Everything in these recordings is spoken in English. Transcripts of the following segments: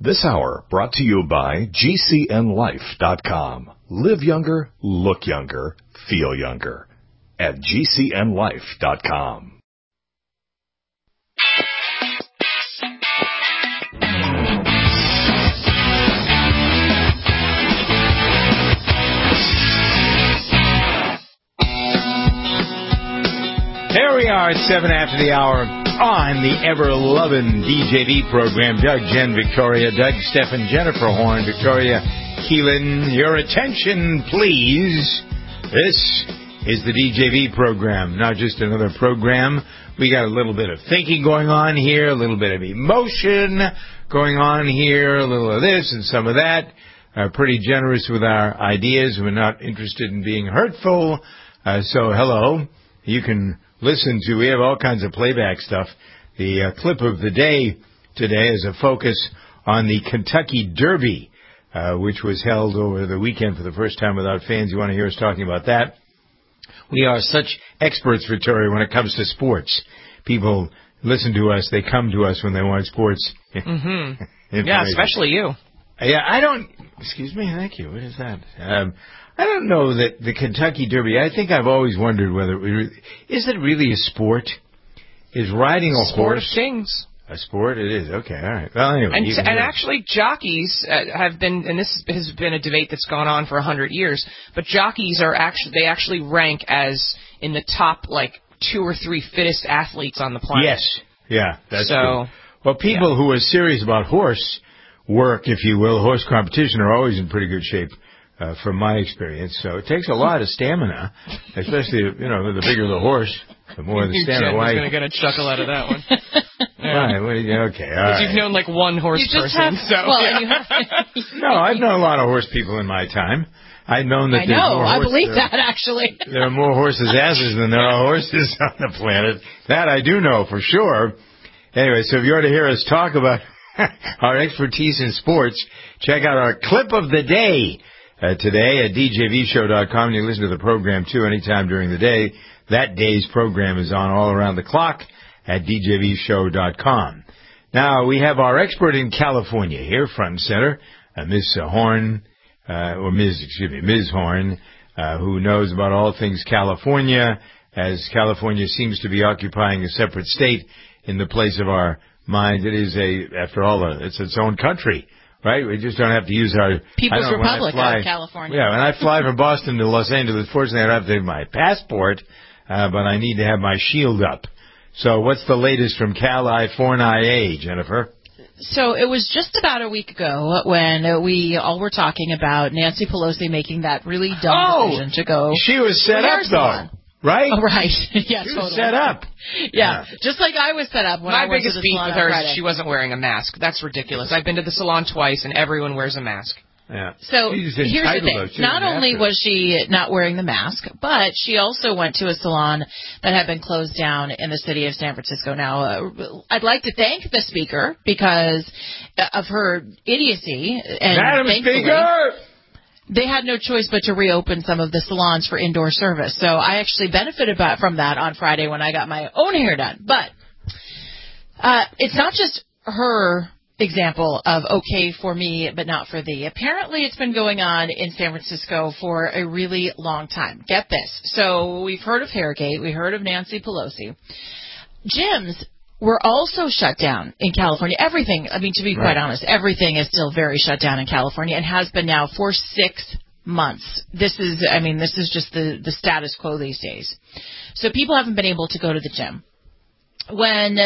This hour brought to you by GCNLife.com. Live younger, look younger, feel younger. At GCNLife.com. Here we are at 7 after the hour on the ever-loving DJV program. Doug, Jen, Victoria, Doug, Stephen, Jennifer Horn, Victoria, Keelan. Your attention, please. This is the DJV program, not just another program. We got a little bit of thinking going on here, a little bit of emotion going on here, a little of this and some of that. Pretty generous with our ideas. We're not interested in being hurtful. So hello. You can listen to, we have all kinds of playback stuff. The clip of the day today is a focus on the Kentucky Derby, which was held over the weekend for the first time without fans. You want to hear us talking about that? We are such experts, Victoria, when it comes to sports. People listen to us. They come to us when they want sports. Mm-hmm. Yeah, especially you. Yeah, I don't... Excuse me? Thank you. What is that? I don't know that the Kentucky Derby, I think I've always wondered whether is it really a sport? Is riding a sport horse of kings. A sport? It is. Okay, all right. Well, anyway. And actually, jockeys have been, and this has been a debate that's gone on for 100 years, but jockeys are actually rank as in the top, 2 or 3 fittest athletes on the planet. Yes. Yeah, that's true. Well, people who are serious about horse work, if you will, horse competition, are always in pretty good shape. From my experience. So it takes a lot of stamina, especially, the bigger the horse, the more the stamina. Jen was going to get a chuckle out of that one. Yeah. Right, okay, all right. You've known one horse person. No, I've known a lot of horse people in my time. I've known that I believe that, actually. There are more horses' asses than there are horses on the planet. That I do know for sure. Anyway, so if you want to hear us talk about our expertise in sports, check out our clip of the day. Today at DJVshow.com. You listen to the program, too, anytime during the day. That day's program is on all around the clock at DJVshow.com. Now, we have our expert in California here, front and center, Ms. Horn, Ms. Horn, who knows about all things California, as California seems to be occupying a separate state in the place of our minds. It is after all, it's its own country. Right? We just don't have to use our... People's Republic of California. Yeah, when I fly from Boston to Los Angeles, fortunately I don't have to have my passport, but I need to have my shield up. So what's the latest from California, Jennifer? So it was just about a week ago when we all were talking about Nancy Pelosi making that really dumb decision to go... She was set up, though. Right? Oh, right. Yeah, she totally. was set up. Yeah, just like I was set up when I went to the salon. My biggest beef with her is she wasn't wearing a mask. That's ridiculous. I've been to the salon twice, and everyone wears a mask. Yeah. So here's the thing. Not only was she not wearing the mask, but she also went to a salon that had been closed down in the city of San Francisco. Now, I'd like to thank the speaker because of her idiocy. And Madam Speaker! They had no choice but to reopen some of the salons for indoor service. So I actually benefited from that on Friday when I got my own hair done. But it's not just her example of okay for me but not for thee. Apparently it's been going on in San Francisco for a really long time. Get this. So we've heard of Hairgate. We heard of Nancy Pelosi. Gyms were also shut down in California. Everything, to be quite honest, everything is still very shut down in California and has been now for 6 months. This is just the status quo these days. So people haven't been able to go to the gym. When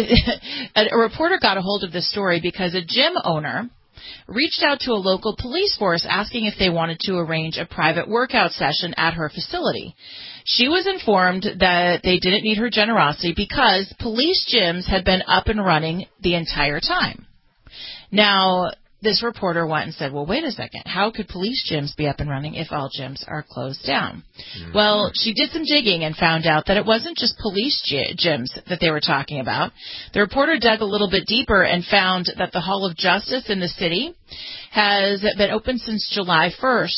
a reporter got a hold of this story because a gym owner reached out to a local police force asking if they wanted to arrange a private workout session at her facility. She was informed that they didn't need her generosity because police gyms had been up and running the entire time. Now, this reporter went and said, well, wait a second. How could police gyms be up and running if all gyms are closed down? Mm-hmm. Well, she did some digging and found out that it wasn't just police gyms that they were talking about. The reporter dug a little bit deeper and found that the Hall of Justice in the city has been open since July 1st,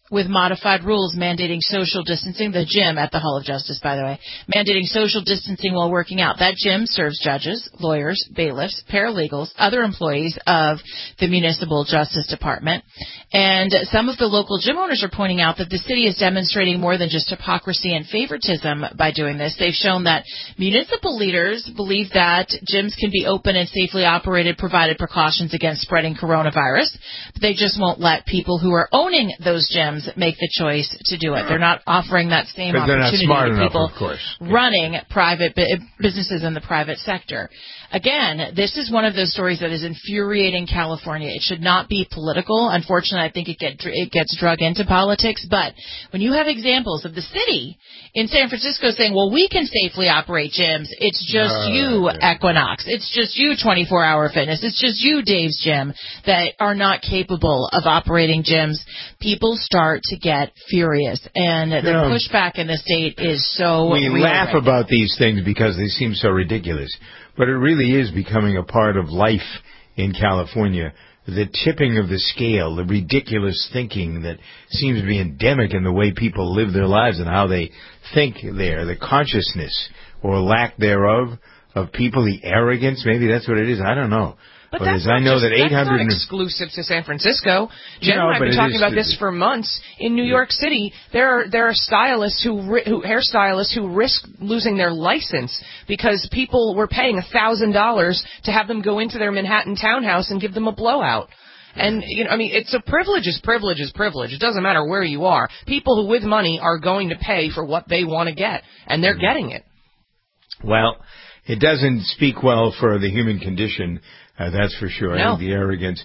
with modified rules mandating social distancing, the gym at the Hall of Justice, by the way, mandating social distancing while working out. That gym serves judges, lawyers, bailiffs, paralegals, other employees of the Municipal Justice Department. And some of the local gym owners are pointing out that the city is demonstrating more than just hypocrisy and favoritism by doing this. They've shown that municipal leaders believe that gyms can be open and safely operated, provided precautions against spreading coronavirus. But they just won't let people who are owning those gyms make the choice to do it. They're not offering that same opportunity to people running private businesses in the private sector. Again, this is one of those stories that is infuriating California. It should not be political. Unfortunately, I think it gets drug into politics. But when you have examples of the city in San Francisco saying, well, we can safely operate gyms. It's just you, Equinox. It's just you, 24-Hour Fitness. It's just you, Dave's Gym, that are not capable of operating gyms. People start to get furious. And the pushback in the state is so real. We laugh about these things because they seem so ridiculous. But it really is becoming a part of life in California. The tipping of the scale, the ridiculous thinking that seems to be endemic in the way people live their lives and how they think there, the consciousness or lack thereof of people, the arrogance, maybe that's what it is. I don't know. But that's not exclusive to San Francisco. Jen and I have been talking about this for months. In New York City, there are stylists hairstylists who risk losing their license because people were paying $1,000 to have them go into their Manhattan townhouse and give them a blowout. And, it's a privilege is privilege is privilege. It doesn't matter where you are. People who with money are going to pay for what they want to get, and they're getting it. Well, it doesn't speak well for the human condition. That's for sure. No. I think the arrogance.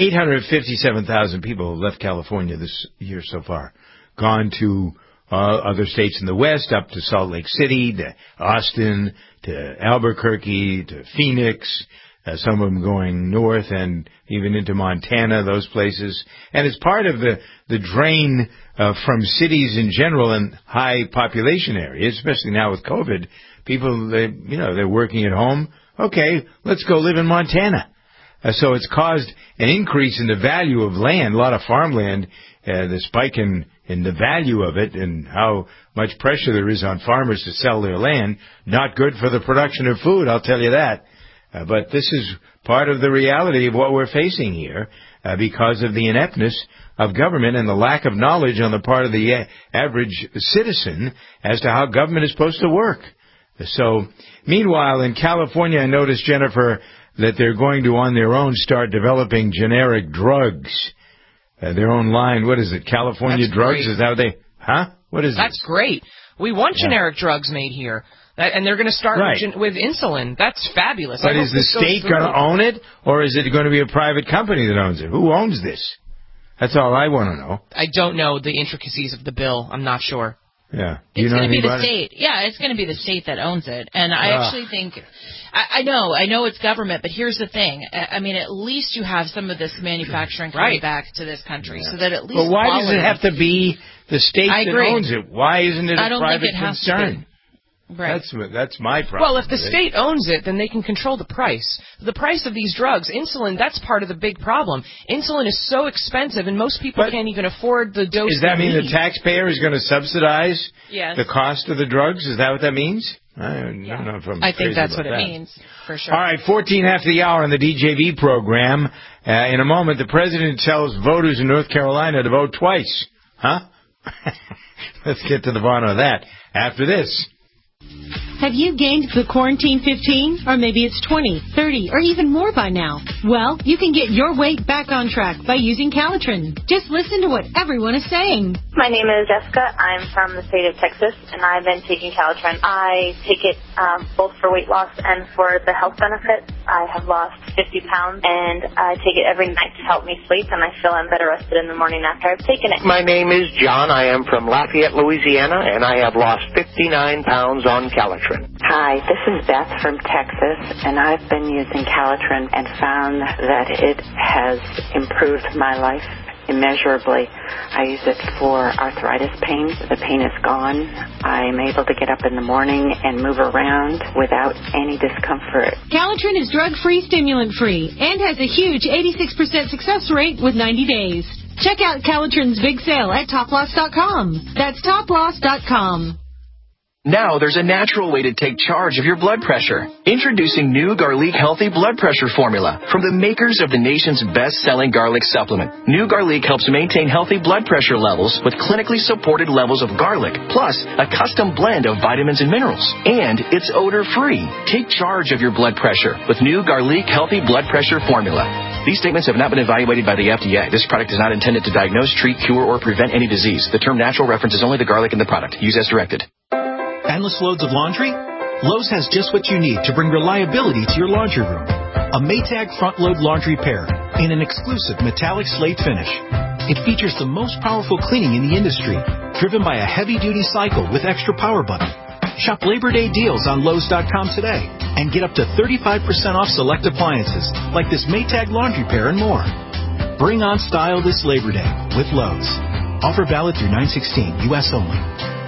857,000 people have left California this year so far. Gone to other states in the West, up to Salt Lake City, to Austin, to Albuquerque, to Phoenix. Some of them going north and even into Montana, those places. And it's part of the drain from cities in general and high population areas, especially now with COVID. People, they're working at home. Okay, let's go live in Montana. So it's caused an increase in the value of land, a lot of farmland, the spike in the value of it and how much pressure there is on farmers to sell their land. Not good for the production of food, I'll tell you that. But this is part of the reality of what we're facing here because of the ineptness of government and the lack of knowledge on the part of the average citizen as to how government is supposed to work. So, meanwhile, in California, I noticed, Jennifer, that they're going to, on their own, start developing generic drugs. Their own line, what is it, California That's Drugs? Great. Is that what they... Huh? What is That's great. We want generic drugs made here. And they're going to start with insulin. That's fabulous. But is the state going to own it, or is it going to be a private company that owns it? Who owns this? That's all I want to know. I don't know the intricacies of the bill. I'm not sure. Yeah. It's going to be the state. Yeah, it's going to be the state that owns it. And I actually think, I know it's government, but here's the thing. I mean, at least you have some of this manufacturing coming back to this country so that at least. But why does it have to be the state that owns it? Why isn't it a private concern? Right. That's my problem. Well, if the state owns it, then they can control the price. The price of these drugs, insulin, that's part of the big problem. Insulin is so expensive, and most people can't even afford the dose. Does that mean the taxpayer is going to subsidize the cost of the drugs? Is that what that means? I don't know if I'm I think that's what it means, for sure. All right, 14 after the hour on the DJV program. In a moment, the president tells voters in North Carolina to vote twice. Huh? Let's get to the bottom of that after this. Have you gained the quarantine 15? Or maybe it's 20, 30, or even more by now? Well, you can get your weight back on track by using Calitrin. Just listen to what everyone is saying. My name is Jessica. I'm from the state of Texas, and I've been taking Calitrin. I take it both for weight loss and for the health benefits. I have lost 50 pounds, and I take it every night to help me sleep, and I feel I'm better rested in the morning after I've taken it. My name is John. I am from Lafayette, Louisiana, and I have lost 59 pounds on Calitrin. Hi, this is Beth from Texas, and I've been using Calitrin and found that it has improved my life immeasurably. I use it for arthritis pain. The pain is gone. I'm able to get up in the morning and move around without any discomfort. Calitrin is drug-free, stimulant-free, and has a huge 86% success rate with 90 days. Check out Calitrin's big sale at toploss.com. That's toploss.com. Now there's a natural way to take charge of your blood pressure. Introducing new Garlic Healthy Blood Pressure Formula from the makers of the nation's best-selling garlic supplement. New Garlic helps maintain healthy blood pressure levels with clinically supported levels of garlic, plus a custom blend of vitamins and minerals. And it's odor-free. Take charge of your blood pressure with new Garlic Healthy Blood Pressure Formula. These statements have not been evaluated by the FDA. This product is not intended to diagnose, treat, cure, or prevent any disease. The term natural references only the garlic in the product. Use as directed. Endless loads of laundry? Lowe's has just what you need to bring reliability to your laundry room. A Maytag front-load laundry pair in an exclusive metallic slate finish. It features the most powerful cleaning in the industry, driven by a heavy-duty cycle with extra power button. Shop Labor Day deals on Lowe's.com today and get up to 35% off select appliances like this Maytag laundry pair and more. Bring on style this Labor Day with Lowe's. Offer valid through 9/16, U.S. only.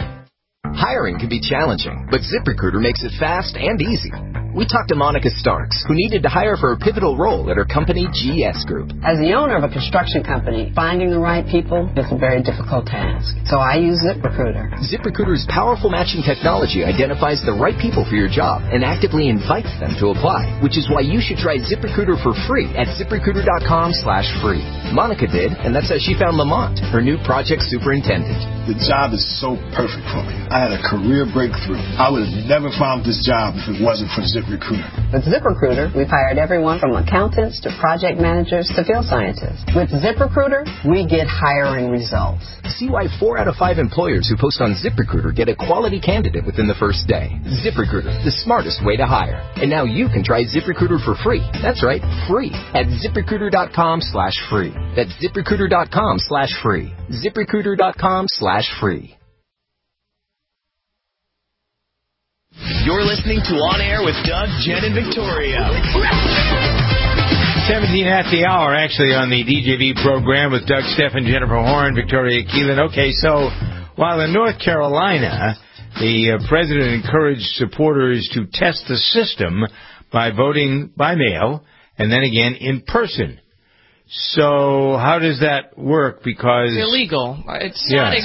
Hiring can be challenging, but ZipRecruiter makes it fast and easy. We talked to Monica Starks, who needed to hire for a pivotal role at her company, GS Group. As the owner of a construction company, finding the right people is a very difficult task. So I use ZipRecruiter. ZipRecruiter's powerful matching technology identifies the right people for your job and actively invites them to apply, which is why you should try ZipRecruiter for free at ZipRecruiter.com/free. Monica did, and that's how she found Lamont, her new project superintendent. The job is so perfect for me. I had a career breakthrough. I would have never found this job if it wasn't for ZipRecruiter. With ZipRecruiter, we've hired everyone from accountants to project managers to field scientists. With ZipRecruiter, we get hiring results. See why 4 out of 5 employers who post on ZipRecruiter get a quality candidate within the first day. ZipRecruiter, the smartest way to hire. And now you can try ZipRecruiter for free. That's right, free at ZipRecruiter.com/free. That's ZipRecruiter.com/free. ZipRecruiter.com/free. You're listening to On Air with Doug, Jen, and Victoria. 17 at the hour, actually, on the DJV program with Doug, Stephen, Jennifer Horn, Victoria Keelan. Okay, so while in North Carolina, the president encouraged supporters to test the system by voting by mail and then again in person. So how does that work? Because it's illegal. It's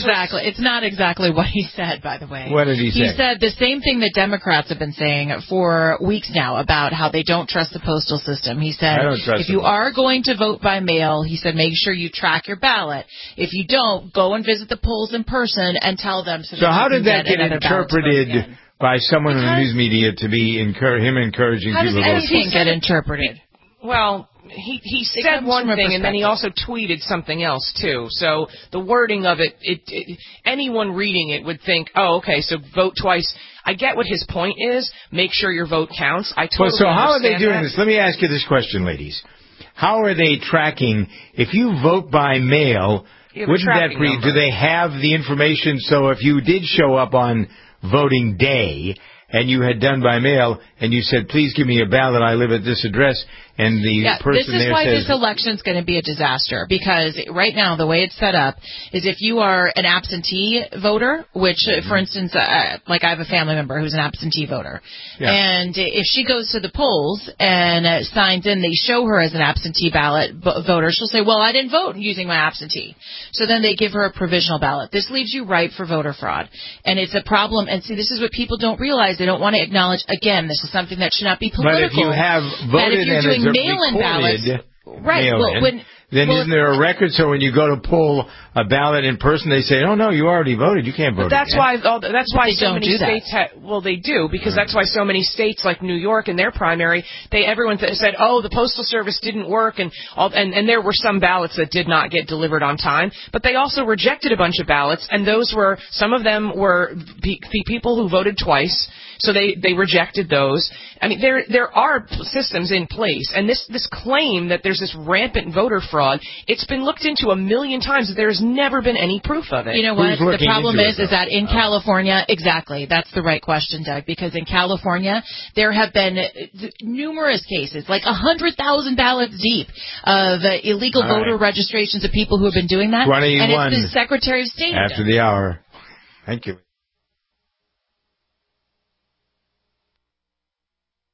not exactly what he said, by the way. What did he say? He said the same thing that Democrats have been saying for weeks now about how they don't trust the postal system. He said if you are going to vote by mail, he said make sure you track your ballot. If you don't, go and visit the polls in person and tell them. So how did that get interpreted by someone in the news media to be encouraging people to vote? How does anything get interpreted? Well, he said one thing, and then he also tweeted something else, too. So the wording of it, anyone reading it would think, oh, okay, so vote twice. I get what his point is. Make sure your vote counts. I totally understand. So how are they doing that. this? Let me ask you this question, ladies. How are they tracking? If you vote by mail, wouldn't that be, do they have the information? So if you did show up on voting day and you had done by mail and you said, please give me a ballot, I live at this address, and the person there says... This is why this election's going to be a disaster, because right now the way it's set up is if you are an absentee voter, which, for instance, like I have a family member who's an absentee voter, and if she goes to the polls and signs in, they show her as an absentee ballot voter, she'll say, well, I didn't vote using my absentee. So then they give her a provisional ballot. This leaves you ripe for voter fraud, and it's a problem. And see, this is what people don't realize. They don't want to acknowledge, again, this is something that should not be political. But if you have voted and it's mail-in ballots, right? Then isn't there a record? So when you go to pull a ballot in person, they say, "Oh no, you already voted. You can't vote." But that's why so many states. They do, because Right. that's why so many states like New York in their primary, everyone said, "Oh, the postal service didn't work," and there were some ballots that did not get delivered on time. But they also rejected a bunch of ballots, and some of them were people who voted twice. So they rejected those. I mean, there are systems in place, and this claim that there's this rampant voter fraud, it's been looked into 1,000,000 times. There's never been any proof of it. You know what? The problem is that in California, exactly, that's the right question, Doug, because in California, there have been numerous cases, like 100,000 ballots deep, of illegal voter registrations of people who have been doing that. 21 and it's the Secretary of State. After the hour. Thank you.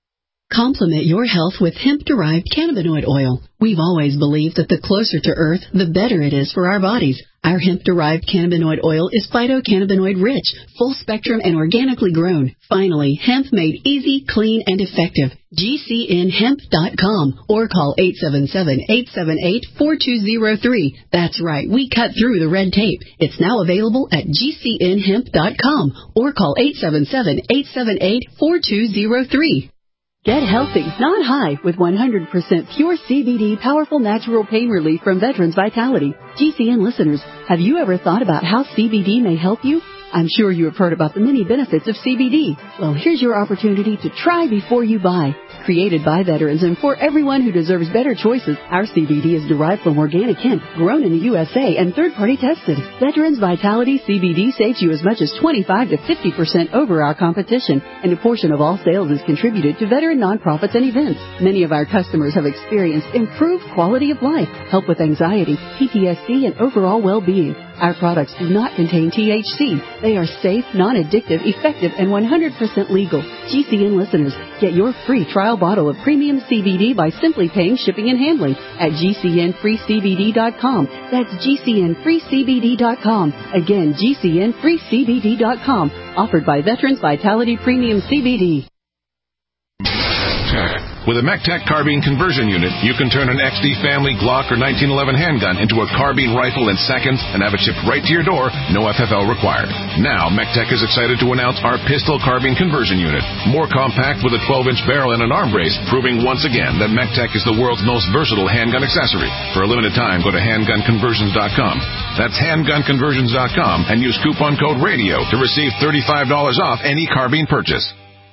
Complement your health with hemp-derived cannabinoid oil. We've always believed that the closer to Earth, the better it is for our bodies. Our hemp-derived cannabinoid oil is phytocannabinoid-rich, full-spectrum, and organically grown. Finally, hemp made easy, clean, and effective. GCNhemp.com or call 877-878-4203. That's right, we cut through the red tape. It's now available at GCNhemp.com or call 877-878-4203. Get healthy, not high, with 100% pure CBD powerful natural pain relief from Veterans Vitality. GCN listeners, have you ever thought about how CBD may help you? I'm sure you have heard about the many benefits of CBD. Well, here's your opportunity to try before you buy. Created by veterans and for everyone who deserves better choices, our CBD is derived from organic hemp, grown in the USA, and third-party tested. Veterans Vitality CBD saves you as much as 25 to 50% over our competition, and a portion of all sales is contributed to veteran nonprofits and events. Many of our customers have experienced improved quality of life, help with anxiety, PTSD, and overall well-being. Our products do not contain THC. They are safe, non-addictive, effective, and 100% legal. GCN listeners, get your free trial bottle of premium CBD by simply paying shipping and handling at GCNFreeCBD.com. That's GCNFreeCBD.com. Again, GCNFreeCBD.com. Offered by Veterans Vitality Premium CBD. With a MECTEC carbine conversion unit, you can turn an XD family Glock or 1911 handgun into a carbine rifle in seconds and have it shipped right to your door, no FFL required. Now, MECTEC is excited to announce our pistol carbine conversion unit. More compact with a 12-inch barrel and an arm brace, proving once again that MECTEC is the world's most versatile handgun accessory. For a limited time, go to handgunconversions.com. That's handgunconversions.com and use coupon code RADIO to receive $35 off any carbine purchase.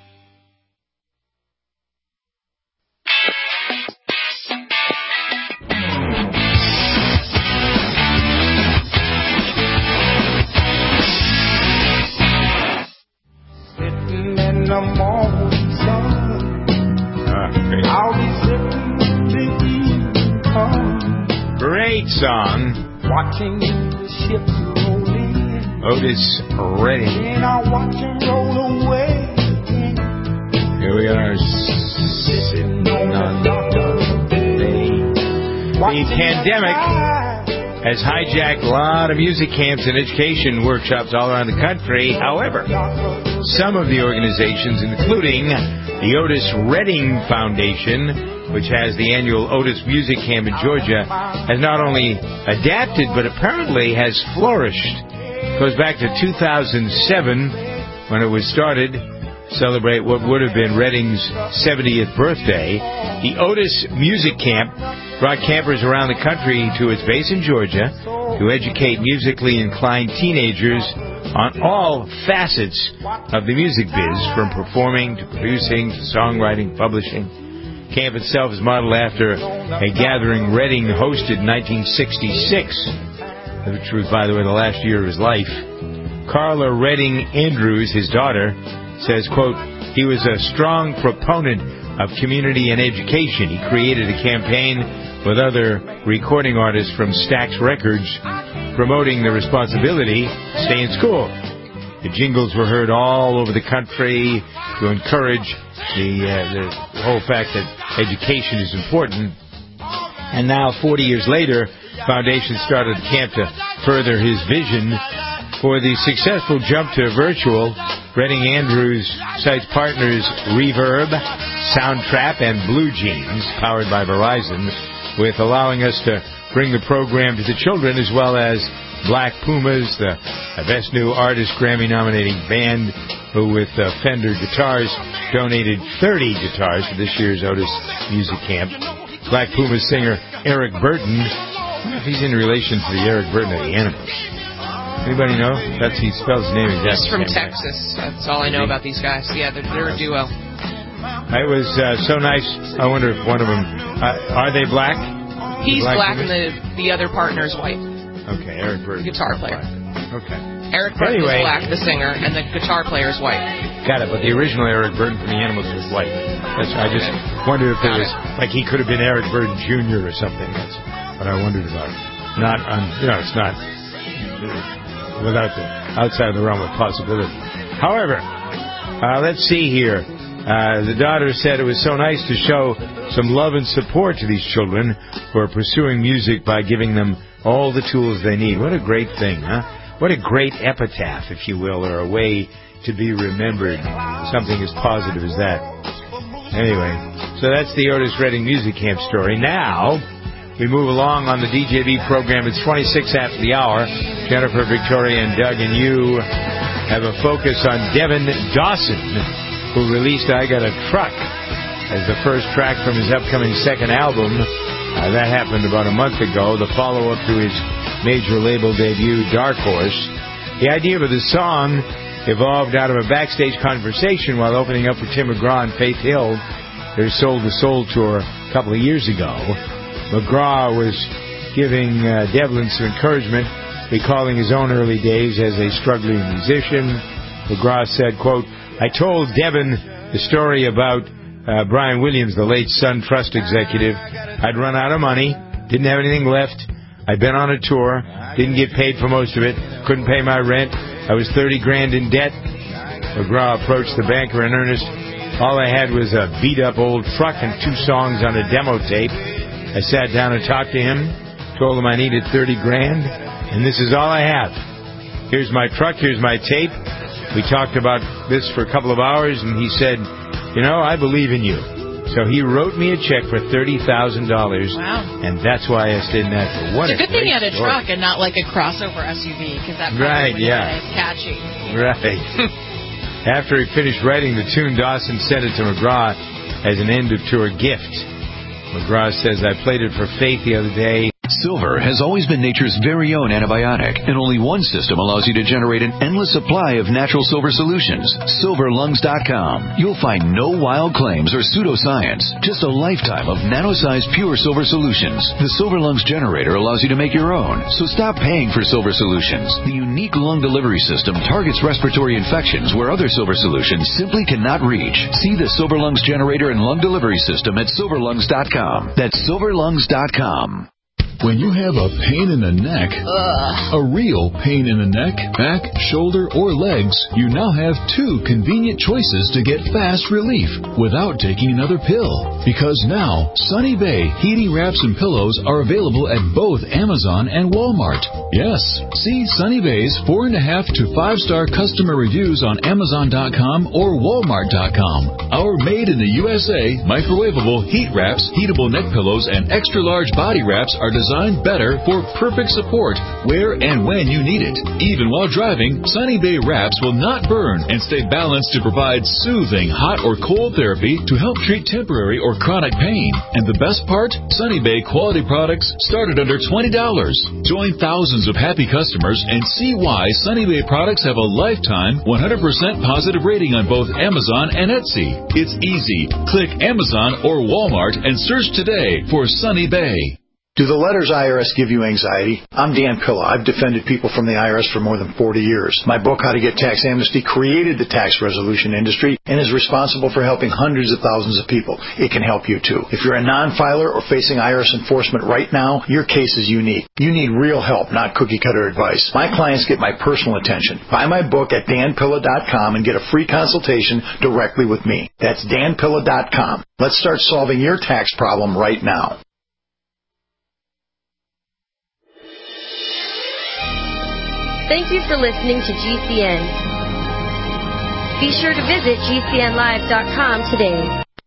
The morning sun, I'll be sipping the evening come. Great song. Watching the ships roll in. Otis Redding. And I'll watch them roll away again. Here we are sitting on the bay. The pandemic has hijacked a lot of music camps and education workshops all around the country. However, some of the organizations, including the Otis Redding Foundation, which has the annual Otis Music Camp in Georgia, has not only adapted but apparently has flourished. It goes back to 2007 when it was started to celebrate what would have been Redding's 70th birthday. The Otis Music Camp brought campers around the country to its base in Georgia to educate musically inclined teenagers on all facets of the music biz, from performing to producing to songwriting, publishing. Camp itself is modeled after a gathering Redding hosted in 1966, which was, by the way, the last year of his life. Carla Redding Andrews, his daughter, says, quote, he was a strong proponent of community and education. He created a campaign with other recording artists from Stax Records promoting the responsibility to stay in school. The jingles were heard all over the country to encourage the whole fact that education is important. And now, 40 years later, Foundation started a camp to further his vision. For the successful jump to virtual, Redding Andrews cites partners Reverb, Soundtrap, and Blue Jeans, powered by Verizon, with allowing us to bring the program to the children, as well as Black Pumas, the Best New Artist Grammy-nominating band, who with Fender Guitars donated 30 guitars to this year's Otis Music Camp. Black Pumas singer Eric Burton, I wonder if he's in relation to the Eric Burton of the Animals. Anybody know? He spells his name exactly. He's from Texas. That's all I know about these guys. Yeah, they're a duo. It was so nice. I wonder if one of them... are they black? He's black and the other partner is white. Okay, Eric Burton. The guitar player. Okay. Eric Burton is black, the singer, and the guitar player is white. Got it, but the original Eric Burton from the Animals was white. I just wondered if it was... like he could have been Eric Burton Jr. or something. That's what I wondered about. Not on... it's not... without the outside of the realm of possibility. However, let's see here. The daughter said it was so nice to show some love and support to these children who are pursuing music by giving them all the tools they need. What a great thing, huh? What a great epitaph, if you will, or a way to be remembered. Something as positive as that. Anyway, so that's the Otis Redding Music Camp story. Now, we move along on the DJB program. It's 26 after the hour. Jennifer, Victoria, and Doug and you have a focus on Devin Dawson, who released I Got a Truck as the first track from his upcoming second album. That happened about a month ago, the follow-up to his major label debut, Dark Horse. The idea of the song evolved out of a backstage conversation while opening up for Tim McGraw and Faith Hill, their Soul to Soul tour a couple of years ago. McGraw was giving Devlin some encouragement, recalling his own early days as a struggling musician. McGraw said, quote, I told Devin the story about Brian Williams, the late Sun Trust executive. I'd run out of money, didn't have anything left. I'd been on a tour, didn't get paid for most of it, couldn't pay my rent. I was $30,000 in debt. McGraw approached the banker in earnest. All I had was a beat-up old truck and 2 songs on a demo tape. I sat down and talked to him, told him I needed $30,000, and this is all I have. Here's my truck, here's my tape. We talked about this for a couple of hours, and he said, you know, I believe in you. So he wrote me a check for $30,000. Wow. And that's why I stayed in that. What it's a good thing you had a story. truck and not like a crossover SUV, because that probably right, would yeah. have been catchy. Right. After he finished writing the tune, Dawson sent it to McGraw as an end-of-tour gift. McGraw says, I played it for Faith the other day. Silver has always been nature's very own antibiotic, and only one system allows you to generate an endless supply of natural silver solutions. SilverLungs.com. You'll find no wild claims or pseudoscience, just a lifetime of nano-sized pure silver solutions. The Silver Lungs generator allows you to make your own, so stop paying for silver solutions. The unique lung delivery system targets respiratory infections where other silver solutions simply cannot reach. See the Silver Lungs generator and lung delivery system at SilverLungs.com. That's SilverLungs.com. When you have a pain in the neck, a real pain in the neck, back, shoulder, or legs, you now have 2 convenient choices to get fast relief without taking another pill. Because now, Sunny Bay heating wraps and pillows are available at both Amazon and Walmart. Yes, see Sunny Bay's 4.5 to 5-star customer reviews on Amazon.com or Walmart.com. Our made in the USA microwavable heat wraps, heatable neck pillows, and extra large body wraps are designed better for perfect support where and when you need it. Even while driving, Sunny Bay wraps will not burn and stay balanced to provide soothing hot or cold therapy to help treat temporary or chronic pain. And the best part? Sunny Bay quality products start at under $20. Join thousands of happy customers and see why Sunny Bay products have a lifetime 100% positive rating on both Amazon and Etsy. It's easy. Click Amazon or Walmart and search today for Sunny Bay. Do the letters IRS give you anxiety? I'm Dan Pilla. I've defended people from the IRS for more than 40 years. My book, How to Get Tax Amnesty, created the tax resolution industry and is responsible for helping hundreds of thousands of people. It can help you, too. If you're a non-filer or facing IRS enforcement right now, your case is unique. You need real help, not cookie-cutter advice. My clients get my personal attention. Buy my book at danpilla.com and get a free consultation directly with me. That's danpilla.com. Let's start solving your tax problem right now. Thank you for listening to GCN. Be sure to visit GCNlive.com today.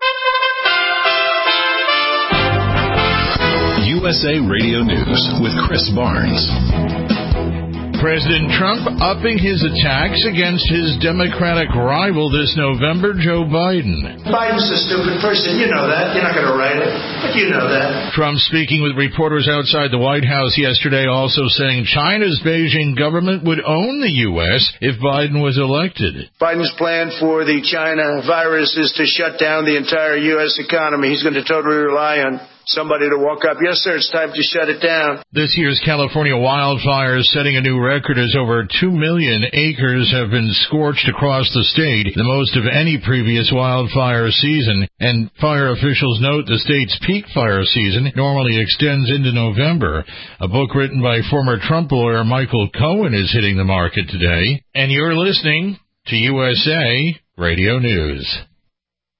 USA Radio News with Chris Barnes. President Trump upping his attacks against his Democratic rival this November, Joe Biden. Biden's a stupid person. You know that. You're not going to write it, but you know that. Trump speaking with reporters outside the White House yesterday, also saying China's Beijing government would own the U.S. if Biden was elected. Biden's plan for the China virus is to shut down the entire U.S. economy. He's going to totally rely on somebody to walk up. Yes, sir, it's time to shut it down. This year's California wildfires setting a new record as over 2 million acres have been scorched across the state, the most of any previous wildfire season. And fire officials note the state's peak fire season normally extends into November. A book written by former Trump lawyer Michael Cohen is hitting the market today. And you're listening to USA Radio News.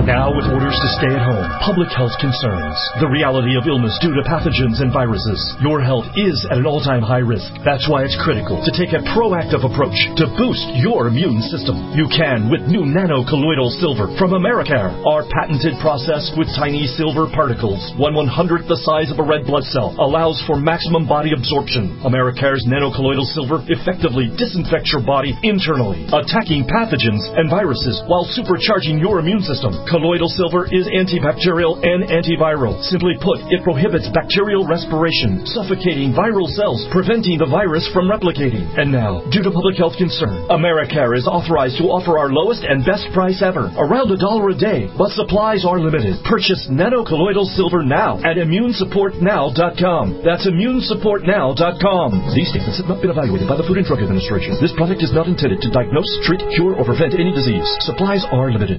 Now with orders to stay at home, public health concerns, the reality of illness due to pathogens and viruses, your health is at an all-time high risk. That's why it's critical to take a proactive approach to boost your immune system. You can with new nano-colloidal silver from Americare. Our patented process with tiny silver particles, 1/100th the size of a red blood cell, allows for maximum body absorption. Americare's nano-colloidal silver effectively disinfects your body internally, attacking pathogens and viruses while supercharging your immune system. Colloidal silver is antibacterial and antiviral. Simply put, it prohibits bacterial respiration, suffocating viral cells, preventing the virus from replicating. And now, due to public health concern, Americare is authorized to offer our lowest and best price ever, around $1 a day, but supplies are limited. Purchase nano-colloidal silver now at immunesupportnow.com. That's immunesupportnow.com. These statements have not been evaluated by the Food and Drug Administration. This product is not intended to diagnose, treat, cure, or prevent any disease. Supplies are limited.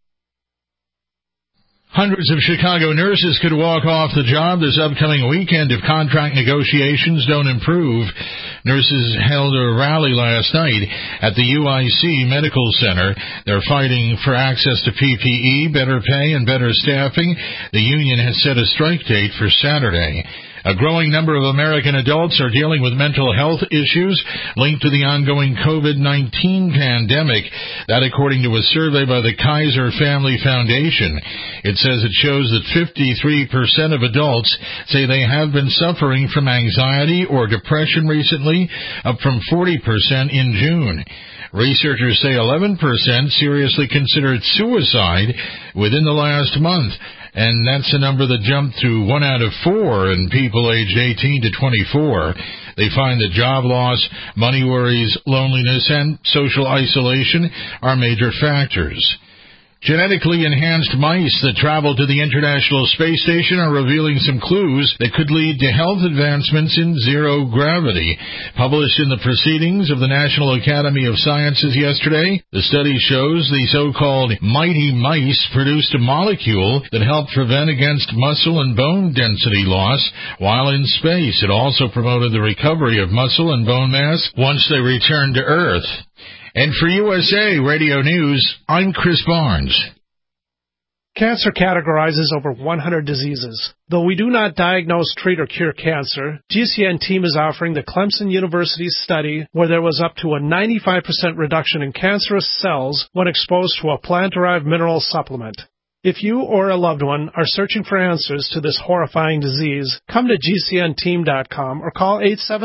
Hundreds of Chicago nurses could walk off the job this upcoming weekend if contract negotiations don't improve. Nurses held a rally last night at the UIC Medical Center. They're fighting for access to PPE, better pay, and better staffing. The union has set a strike date for Saturday. A growing number of American adults are dealing with mental health issues linked to the ongoing COVID-19 pandemic. That according to a survey by the Kaiser Family Foundation. It says it shows that 53% of adults say they have been suffering from anxiety or depression recently, up from 40% in June. Researchers say 11% seriously considered suicide within the last month. And that's a number that jumped to 1 out of 4 in people aged 18 to 24. They find that job loss, money worries, loneliness, and social isolation are major factors. Genetically enhanced mice that travel to the International Space Station are revealing some clues that could lead to health advancements in zero gravity. Published in the Proceedings of the National Academy of Sciences yesterday, the study shows the so-called mighty mice produced a molecule that helped prevent against muscle and bone density loss while in space. It also promoted the recovery of muscle and bone mass once they returned to Earth. And for USA Radio News, I'm Chris Barnes. Cancer categorizes over 100 diseases. Though we do not diagnose, treat, or cure cancer, GCN team is offering the Clemson University study where there was up to a 95% reduction in cancerous cells when exposed to a plant-derived mineral supplement. If you or a loved one are searching for answers to this horrifying disease, come to GCNteam.com or call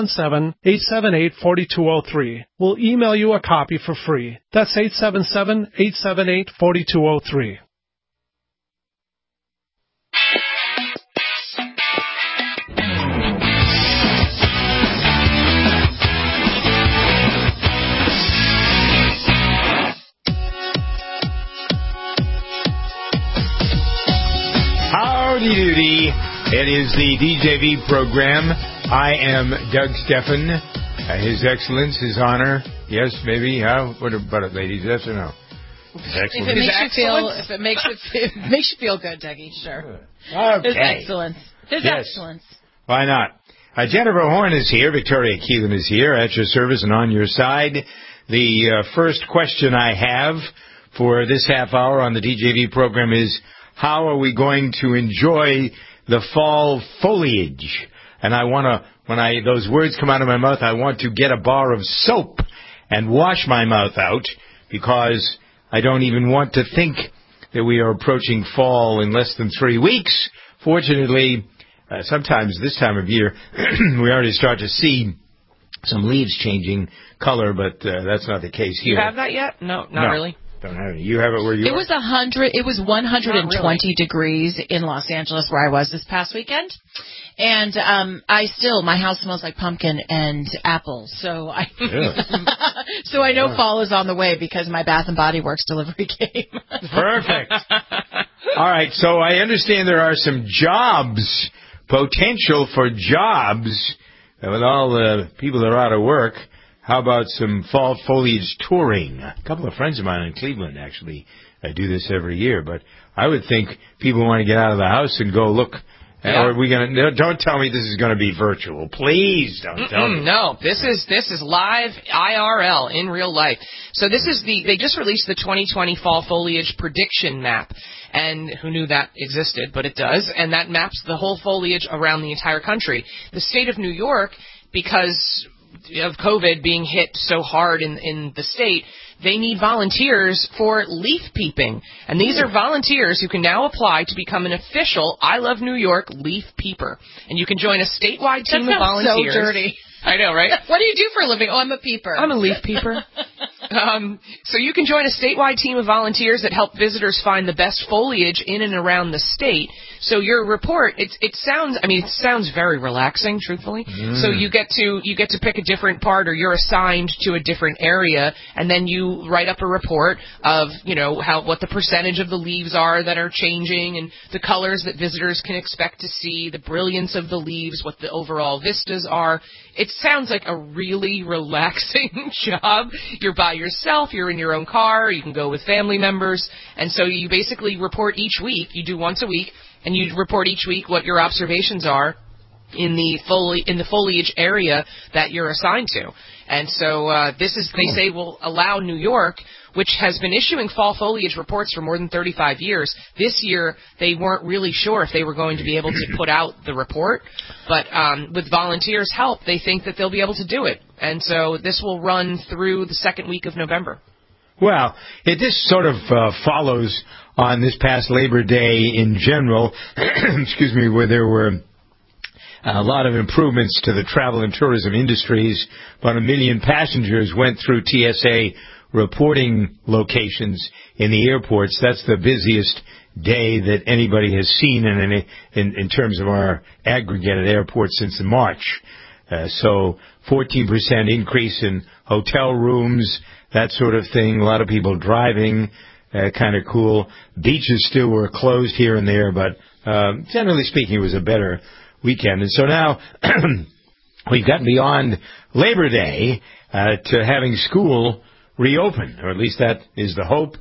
877-878-4203. We'll email you a copy for free. That's 877-878-4203. Howdy doody. It is the DJV program. I am Doug Steffen. His Excellence, His Honor. Yes, maybe. What about it, ladies? Yes or no? If it makes you feel good, Dougie, sure. Okay. His Excellence. His Yes. Excellence. Why not? Jennifer Horn is here. Victoria Keelan is here at your service and on your side. The first question I have for this half hour on the DJV program is, how are we going to enjoy the fall foliage? And I want to, when those words come out of my mouth, I want to get a bar of soap and wash my mouth out, because I don't even want to think that we are approaching fall in less than 3 weeks. Fortunately, sometimes this time of year, we already start to see some leaves changing color, but that's not the case here. You have that yet? No, not really. Don't have it. You have it where you are? It was 120 degrees in Los Angeles where I was this past weekend. And my house smells like pumpkin and apple. So I know fall is on the way because my Bath and Body Works delivery came. Perfect. All right. So I understand there are some potential for jobs with all the people that are out of work. How about some fall foliage touring? A couple of friends of mine in Cleveland actually do this every year, but I would think people want to get out of the house and go look Yeah. Or are we going to? Don't tell me this is going to be virtual. Please don't tell me. No, this is live IRL in real life. So they just released the 2020 fall foliage prediction map. And who knew that existed, but it does. And that maps the whole foliage around the entire country. The state of New York, because of COVID being hit so hard in the state, they need volunteers for leaf peeping. And these are volunteers who can now apply to become an official I Love New York leaf peeper. And you can join a statewide team of volunteers. So dirty. I know, right? What do you do for a living? Oh, I'm a peeper. I'm a leaf peeper. So you can join a statewide team of volunteers that help visitors find the best foliage in and around the state. So your report, it sounds very relaxing, truthfully. So you get to pick a different part, or you're assigned to a different area, and then you write up a report of, what the percentage of the leaves are that are changing, and the colors that visitors can expect to see, the brilliance of the leaves, what the overall vistas are. It sounds like a really relaxing job. You're by yourself, you're in your own car, you can go with family members, and so you basically report each week. You do once a week, and you report each week what your observations are in the foliage area that you're assigned to. And so they say, will allow New York, which has been issuing fall foliage reports for more than 35 years. This year, they weren't really sure if they were going to be able to put out the report. But with volunteers' help, they think that they'll be able to do it. And so this will run through the second week of November. Well, this sort of follows on this past Labor Day in general, excuse me, where there were a lot of improvements to the travel and tourism industries. About 1 million passengers went through TSA reporting locations in the airports. That's the busiest day that anybody has seen in terms of our aggregated airports since March. So 14% increase in hotel rooms, that sort of thing. A lot of people driving, kind of cool. Beaches still were closed here and there, but generally speaking, it was a better weekend. And so now we've gotten beyond Labor Day to having school reopen, or at least that is the hope.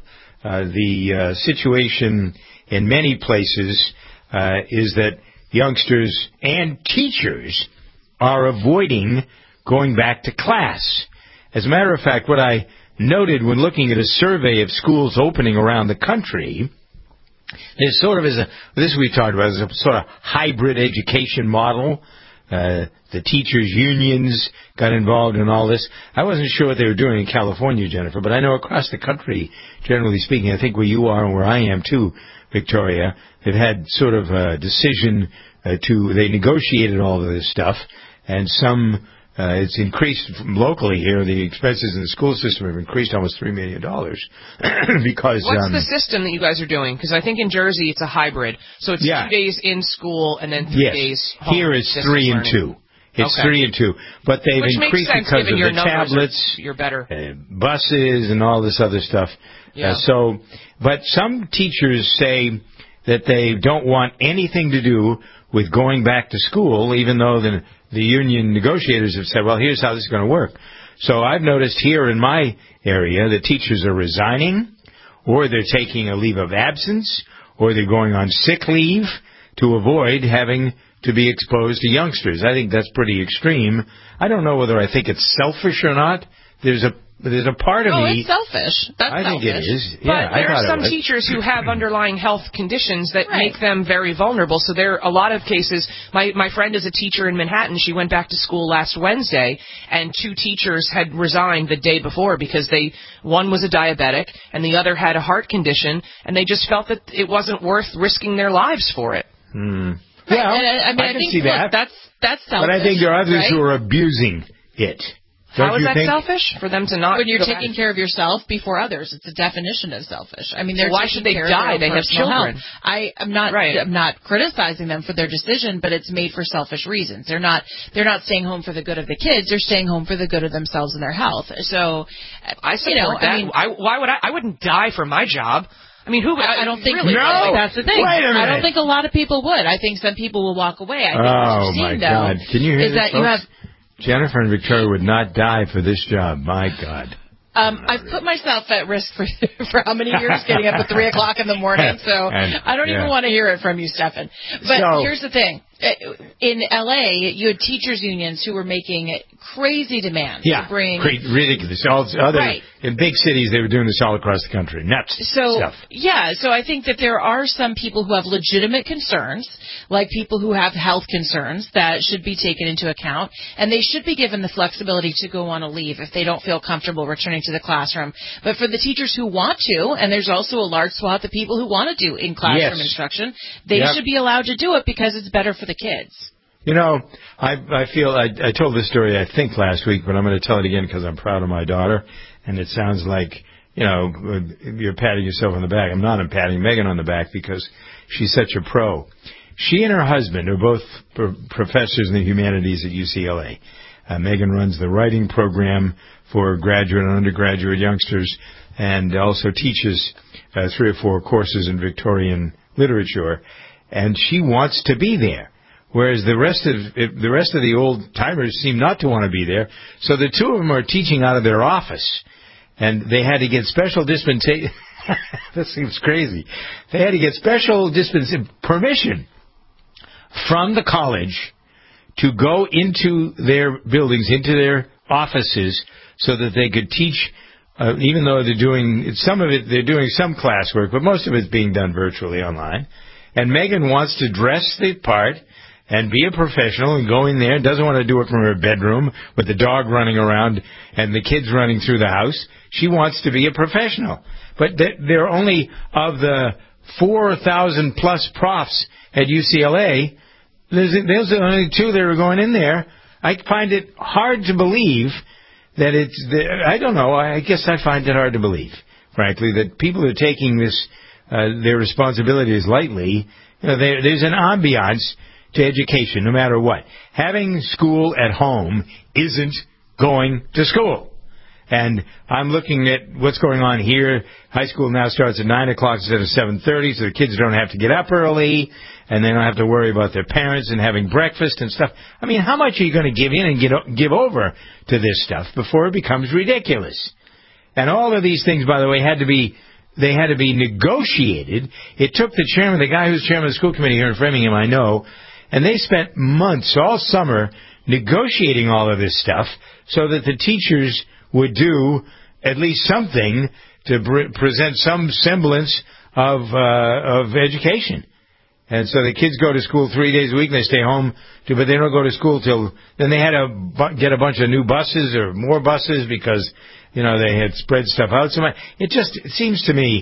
The situation in many places is that youngsters and teachers are avoiding going back to class. As a matter of fact, what I noted when looking at a survey of schools opening around the country, there's sort of this we talked about, is a sort of hybrid education model. The teachers' unions got involved in all this. I wasn't sure what they were doing in California, Jennifer, but I know across the country, generally speaking, I think where you are and where I am too, Victoria, they've had sort of a decision they negotiated all of this stuff, and it's increased locally here. The expenses in the school system have increased almost $3 million because... What's the system that you guys are doing? Because I think in Jersey it's a hybrid. So it's 2 days in school and then 3 days home. Here is 3 and 2. It's 3 and 2. But they've increased because of the tablets, you're better. Buses, and all this other stuff. Yeah. But some teachers say that they don't want anything to do with going back to school, even though the union negotiators have said, well, here's how this is going to work. So I've noticed here in my area that teachers are resigning, or they're taking a leave of absence, or they're going on sick leave to avoid having to be exposed to youngsters. I think that's pretty extreme. I don't know whether I think it's selfish or not. There's a part of me... it's selfish. I think it is. But there are some teachers who have underlying health conditions that make them very vulnerable. So there are a lot of cases. My friend is a teacher in Manhattan. She went back to school last Wednesday, and 2 teachers had resigned the day before because one was a diabetic and the other had a heart condition, and they just felt that it wasn't worth risking their lives for it. Well, I can see that. That's selfish. But I think there are others who are abusing it. How is that selfish for them to not? When you're taking care of yourself before others, it's a definition of selfish. I mean, why should they die? They have children. I'm not criticizing them for their decision, but it's made for selfish reasons. They're not staying home for the good of the kids. They're staying home for the good of themselves and their health. So I support that. I mean, why would I wouldn't die for my job. I mean, I don't think really. No, that's the thing. Wait a minute. I don't think a lot of people would. I think some people will walk away. I think what you're seeing, God. Can you hear is this, that folks? Jennifer and Victoria would not die for this job. My God. I've put myself at risk for how many years, getting up at 3 o'clock in the morning, so I don't even want to hear it from you, Stefan. But here's the thing. In L.A., you had teachers' unions who were making crazy demands to bring... ridiculous. In big cities, they were doing this all across the country. Nuts stuff. Yeah, so I think that there are some people who have legitimate concerns, like people who have health concerns, that should be taken into account, and they should be given the flexibility to go on a leave if they don't feel comfortable returning to the classroom. But for the teachers who want to, and there's also a large swath of people who want to do in-classroom instruction, they should be allowed to do it because it's better for the kids. You know, I feel I told this story, I think, last week, but I'm going to tell it again because I'm proud of my daughter, and it sounds like, you know, you're patting yourself on the back. I'm not. I'm patting Megan on the back because she's such a pro. She and her husband are both professors in the humanities at UCLA. Megan runs the writing program for graduate and undergraduate youngsters and also teaches 3 or 4 courses in Victorian literature, and she wants to be there. Whereas the rest of the old timers seem not to want to be there. So the two of them are teaching out of their office, and they had to get special dispensation. This seems crazy. They had to get special permission from the college to go into their buildings, into their offices, so that they could teach. Even though they're doing some of it, they're doing some classwork, but most of it's being done virtually online. And Megan wants to dress the part and be a professional and go in there, doesn't want to do it from her bedroom with the dog running around and the kids running through the house. She wants to be a professional. But there are only, of the 4,000 plus profs at UCLA, those are only 2 that are going in there. I find it hard to believe that I don't know, I guess I find it hard to believe, frankly, that people are taking this, their responsibilities lightly. You know, there's an ambiance to education, no matter what. Having school at home isn't going to school. And I'm looking at what's going on here. High school now starts at 9 o'clock instead of 7:30, so the kids don't have to get up early, and they don't have to worry about their parents and having breakfast and stuff. I mean, how much are you going to give in and give over to this stuff before it becomes ridiculous? And all of these things, by the way, had to be negotiated. It took the guy who's chairman of the school committee here in Framingham, I know, and they spent months, all summer, negotiating all of this stuff so that the teachers would do at least something to present some semblance of education. And so the kids go to school 3 days a week, and they stay home, but they don't go to school till... Then they had to get a bunch of new buses or more buses because, you know, they had spread stuff out so much. It seems to me...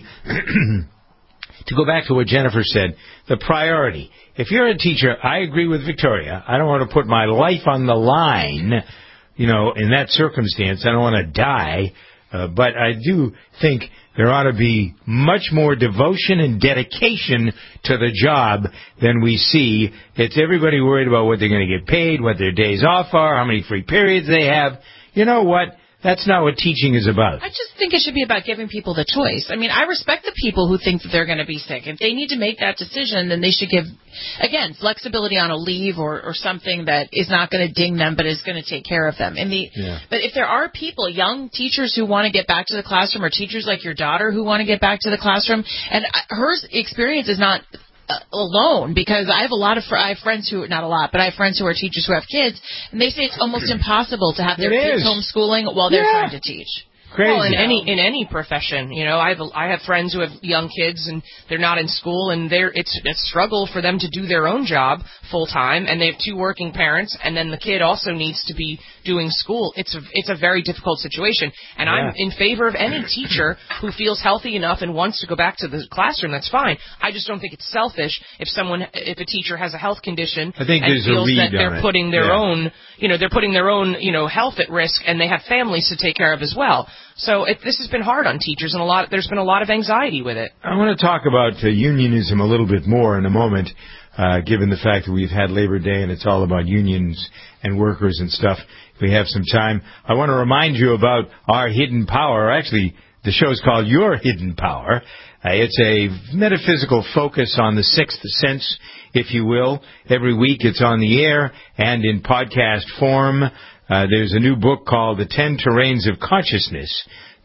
To go back to what Jennifer said, the priority. If you're a teacher, I agree with Victoria. I don't want to put my life on the line, you know, in that circumstance. I don't want to die. But I do think there ought to be much more devotion and dedication to the job than we see. It's everybody worried about what they're going to get paid, what their days off are, how many free periods they have. You know what? That's not what teaching is about. I just think it should be about giving people the choice. I mean, I respect the people who think that they're going to be sick. If they need to make that decision, then they should give, again, flexibility on a leave or something that is not going to ding them but is going to take care of them. But if there are people, young teachers who want to get back to the classroom, or teachers like your daughter who want to get back to the classroom, and her experience is not alone, because I have I have friends who, not a lot, but I have friends who are teachers who have kids, and they say it's almost impossible to have their kids homeschooling while they're trying to teach. Crazy. Well, in any profession, you know, I have friends who have young kids and they're not in school, and it's a struggle for them to do their own job full time, and they have 2 working parents, and then the kid also needs to be doing school. It's a very difficult situation, and I'm in favor of any teacher who feels healthy enough and wants to go back to the classroom. That's fine. I just don't think it's selfish if a teacher has a health condition and feels that they're putting their own, they're putting their own, health at risk, and they have families to take care of as well. So this has been hard on teachers, and there's been a lot of anxiety with it. I want to talk about unionism a little bit more in a moment, given the fact that we've had Labor Day and it's all about unions and workers and stuff. If we have some time, I want to remind you about our hidden power. Actually, the show's called Your Hidden Power. It's a metaphysical focus on the sixth sense, if you will. Every week it's on the air and in podcast form. There's a new book called The 10 Terrains of Consciousness.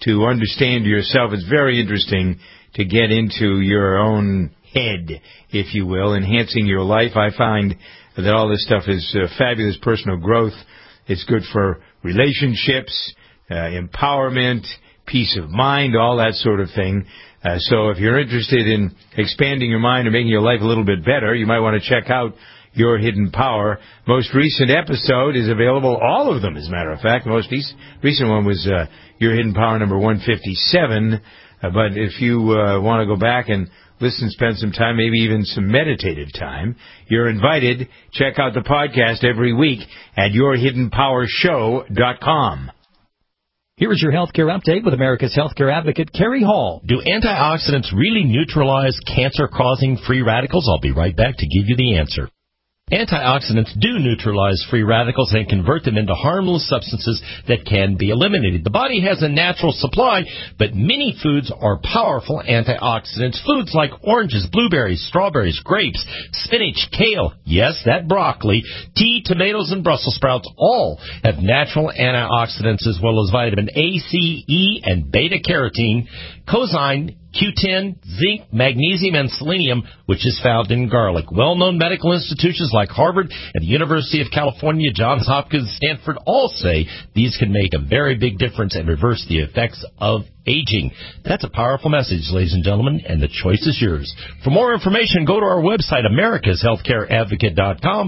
to understand yourself. It's very interesting to get into your own head, if you will, enhancing your life. I find that all this stuff is fabulous personal growth. It's good for relationships, empowerment, peace of mind, all that sort of thing. So if you're interested in expanding your mind and making your life a little bit better, you might want to check out Your Hidden Power. Most recent episode is available, all of them, as a matter of fact. The most recent one was Your Hidden Power number 157. But if you want to go back and listen, spend some time, maybe even some meditative time, you're invited. Check out the podcast every week at yourhiddenpowershow.com. Here is your healthcare update with America's healthcare advocate, Kerry Hall. Do antioxidants really neutralize cancer-causing free radicals? I'll be right back to give you the answer. Antioxidants do neutralize free radicals and convert them into harmless substances that can be eliminated. The body has a natural supply, but many foods are powerful antioxidants. Foods like oranges, blueberries, strawberries, grapes, spinach, kale, yes, that broccoli, tea, tomatoes, and Brussels sprouts all have natural antioxidants as well as vitamin A, C, E, and beta-carotene, coenzyme, Q10, zinc, magnesium, and selenium, which is found in garlic. Well-known medical institutions like Harvard and the University of California, Johns Hopkins, Stanford all say these can make a very big difference and reverse the effects of aging. That's a powerful message, ladies and gentlemen, and the choice is yours. For more information, go to our website, americashealthcareadvocate.com,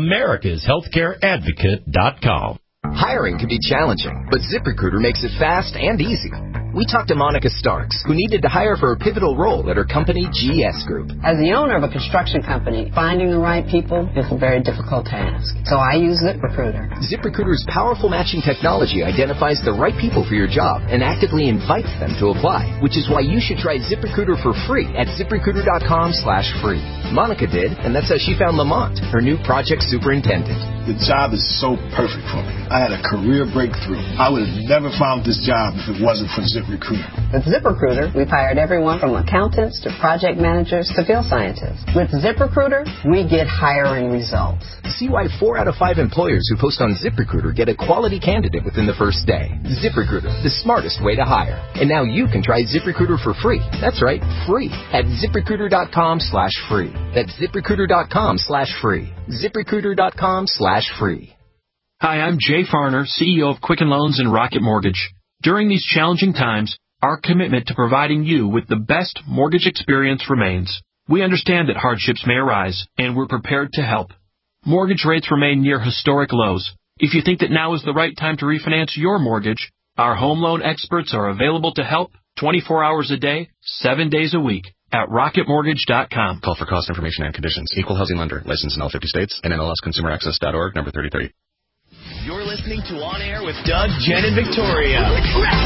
americashealthcareadvocate.com. Hiring can be challenging, but ZipRecruiter makes it fast and easy. We talked to Monica Starks, who needed to hire for a pivotal role at her company, GS Group. As the owner of a construction company, finding the right people is a very difficult task. So I use ZipRecruiter. ZipRecruiter's powerful matching technology identifies the right people for your job and actively invites them to apply, which is why you should try ZipRecruiter for free at ZipRecruiter.com/free. Monica did, and that's how she found Lamont, her new project superintendent. The job is so perfect for me. I had a career breakthrough. I would have never found this job if it wasn't for ZipRecruiter. With ZipRecruiter, we've hired everyone from accountants to project managers to field scientists. With ZipRecruiter, we get hiring results. See why 4 out of 5 employers who post on ZipRecruiter get a quality candidate within the first day. ZipRecruiter, the smartest way to hire. And now you can try ZipRecruiter for free. That's right, free at ZipRecruiter.com/free. That's ZipRecruiter.com/free. ZipRecruiter.com/free. Hi, I'm Jay Farner, CEO of Quicken Loans and Rocket Mortgage. During these challenging times, our commitment to providing you with the best mortgage experience remains. We understand that hardships may arise, and we're prepared to help. Mortgage rates remain near historic lows. If you think that now is the right time to refinance your mortgage, our home loan experts are available to help 24 hours a day, 7 days a week at rocketmortgage.com. Call for cost information and conditions. Equal housing lender. Licensed in all 50 states. NMLSconsumeraccess.org, number 3030. You're listening to On Air with Doug, Jen, and Victoria. All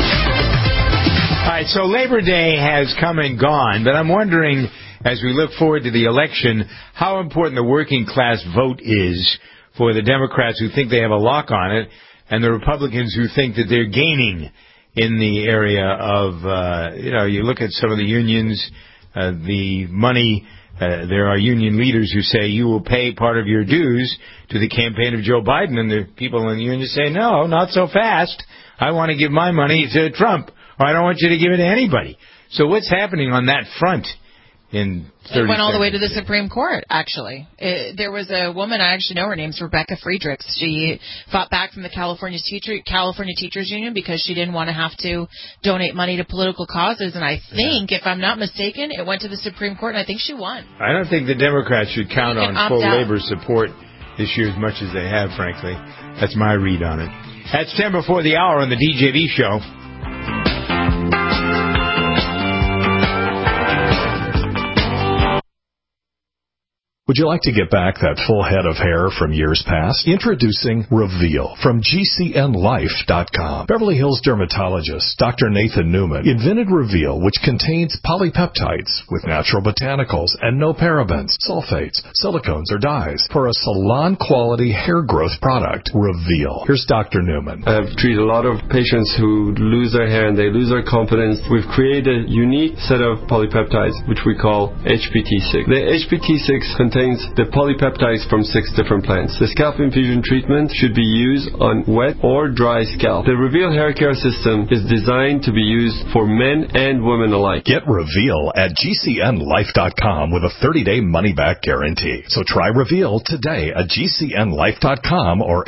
right, so Labor Day has come and gone, but I'm wondering, as we look forward to the election, how important the working class vote is for the Democrats who think they have a lock on it and the Republicans who think that they're gaining in the area of, you look at some of the unions, the money. There are union leaders who say you will pay part of your dues to the campaign of Joe Biden, and the people in the union say, no, not so fast. I want to give my money to Trump, or I don't want you to give it to anybody. So what's happening on that front in 30 It went all the way seconds? to the Supreme Court, actually. There was a woman, I actually know her name's Rebecca Friedrichs. She fought back from the California Teachers Union because she didn't want to have to donate money to political causes. And I think, if I'm not mistaken, it went to the Supreme Court, and I think she won. I don't think the Democrats should count on full out. labor support this year as much as they have, frankly. That's my read on it. That's 10 before the hour on the DJV show. Would you like to get back that full head of hair from years past? Introducing Reveal from GCNlife.com. Beverly Hills dermatologist Dr. Nathan Newman invented Reveal, which contains polypeptides with natural botanicals and no parabens, sulfates, silicones, or dyes for a salon-quality hair growth product. Reveal. Here's Dr. Newman. I've treated a lot of patients who lose their hair and they lose their confidence. We've created a unique set of polypeptides, which we call HPT6. The HPT6 contains contains the polypeptides from 6 different plants. The scalp infusion treatment should be used on wet or dry scalp. The Reveal hair care system is designed to be used for men and women alike. Get Reveal at GCNlife.com with a 30-day money-back guarantee. So try Reveal today at GCNlife.com or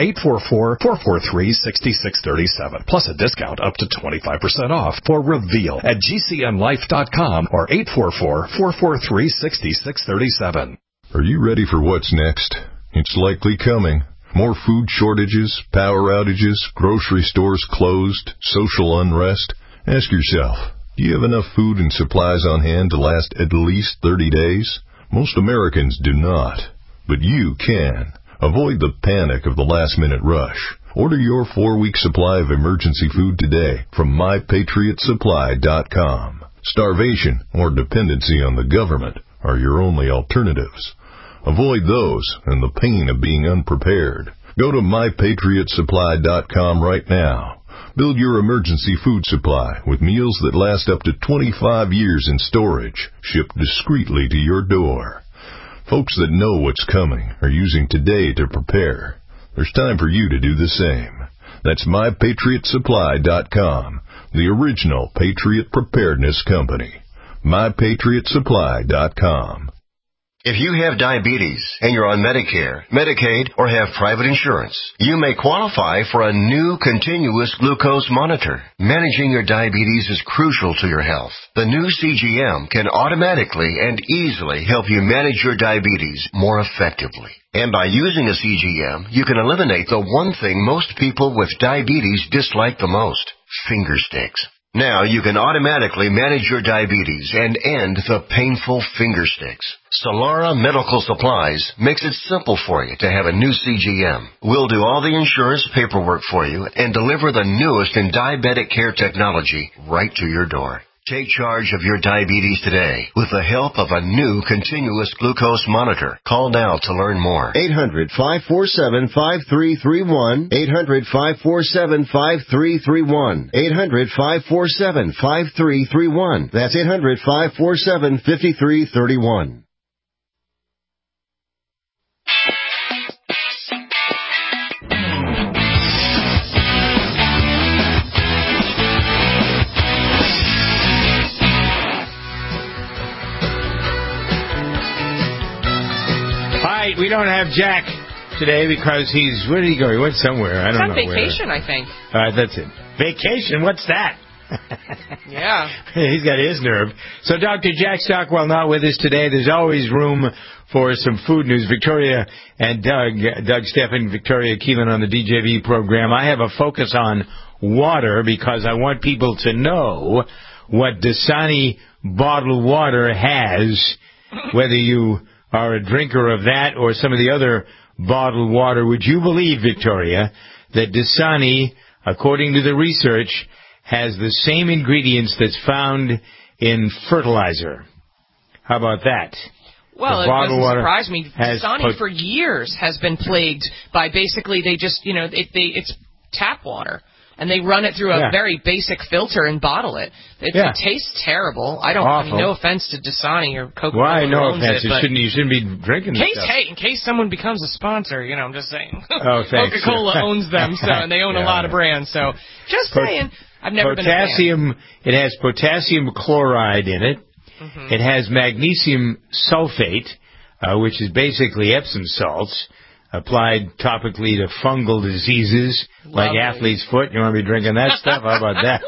844-443-6637. Plus a discount up to 25% off for Reveal at GCNlife.com or 844-443-6637. Are you ready for what's next? It's likely coming. More food shortages, power outages, grocery stores closed, social unrest. Ask yourself, do you have enough food and supplies on hand to last at least 30 days? Most Americans do not, but you can. Avoid the panic of the last-minute rush. Order your 4-week supply of emergency food today from MyPatriotSupply.com. Starvation or dependency on the government are your only alternatives. Avoid those and the pain of being unprepared. Go to MyPatriotSupply.com right now. Build your emergency food supply with meals that last up to 25 years in storage, shipped discreetly to your door. Folks that know what's coming are using today to prepare. There's time for you to do the same. That's MyPatriotSupply.com, the original Patriot Preparedness Company. MyPatriotSupply.com. If you have diabetes and you're on Medicare, Medicaid, or have private insurance, you may qualify for a new continuous glucose monitor. Managing your diabetes is crucial to your health. The new CGM can automatically and easily help you manage your diabetes more effectively. And by using a CGM, you can eliminate the one thing most people with diabetes dislike the most: finger sticks. Now you can automatically manage your diabetes and end the painful finger sticks. Solara Medical Supplies makes it simple for you to have a new CGM. We'll do all the insurance paperwork for you and deliver the newest in diabetic care technology right to your door. Take charge of your diabetes today with the help of a new continuous glucose monitor. Call now to learn more. 800-547-5331. 800-547-5331. 800-547-5331. That's 800-547-5331. We don't have Jack today because where did he go? He went somewhere. I don't know. He's on vacation, I think. That's it. Vacation? What's that? Yeah. He's got his nerve. So Dr. Jack Stockwell not with us today. There's always room for some food news. Victoria and Doug Steffen, Victoria Keelan on the DJV program. I have a focus on water because I want people to know what Dasani bottled water has, whether you are a drinker of that or some of the other bottled water. Would you believe, Victoria, that Dasani, according to the research, has the same ingredients that's found in fertilizer? How about that? Well, it doesn't surprise me. Dasani for years has been plagued by basically it's tap water. And they run it through a very basic filter and bottle it. It tastes terrible. No offense to Dasani or Coca-Cola. Why? No offense. You shouldn't be drinking this stuff. In case someone becomes a sponsor, I'm just saying. Oh, thanks. Coca-Cola owns them, and they own a lot of brands. So just saying, I've never been a fan. It has potassium chloride in it. Mm-hmm. It has magnesium sulfate, which is basically Epsom salts, applied topically to fungal diseases like athlete's foot. You want to be drinking that stuff? How about that?